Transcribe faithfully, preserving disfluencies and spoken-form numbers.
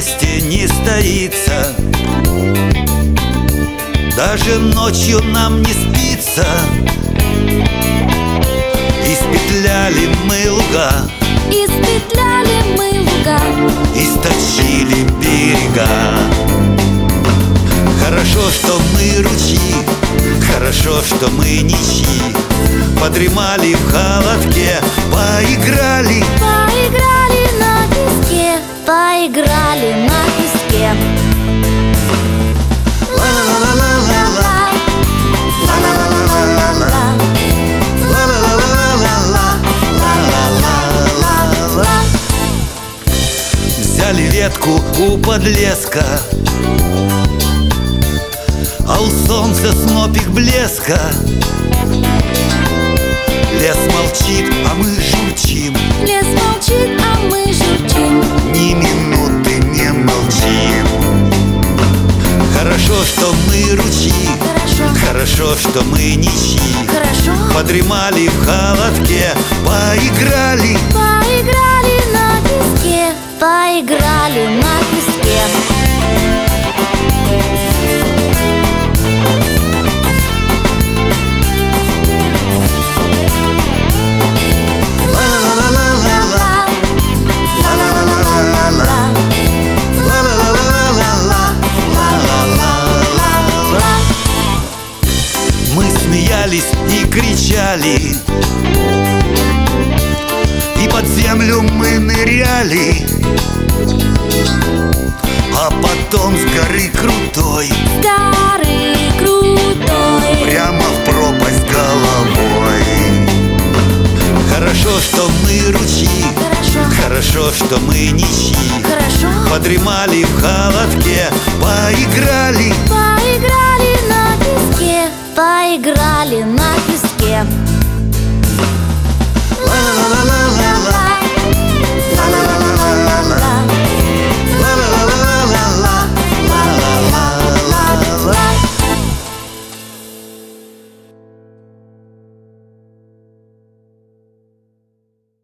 месте не стоится, даже ночью нам не спится. Испетляли мы луга, испетляли мы луга, источили берега. Хорошо, что мы ручьи, хорошо, что мы ничьи. Подремали в холодке, поиграли, поиграли на песке, поиграли на песке. Взяли ветку у подлеска, а у солнца снопик блеска. Лес молчит, а мы журчим, Лес молчит, а мы журчим, ни минуты не молчим. Хорошо, что мы ручьи, хорошо, хорошо, что мы ничьи. хорошо. Подремали в холодке, поиграли, Поиграли на песке, поиграли на песке. мы смеялись и кричали, и под землю мы ныряли, а потом с горы крутой, С горы крутой, прямо в пропасть головой. Хорошо, что мы ручьи, хорошо, хорошо, что мы ничьи. хорошо. Подремали в холодке, поиграли, Поиграли на песке, поиграли на песке.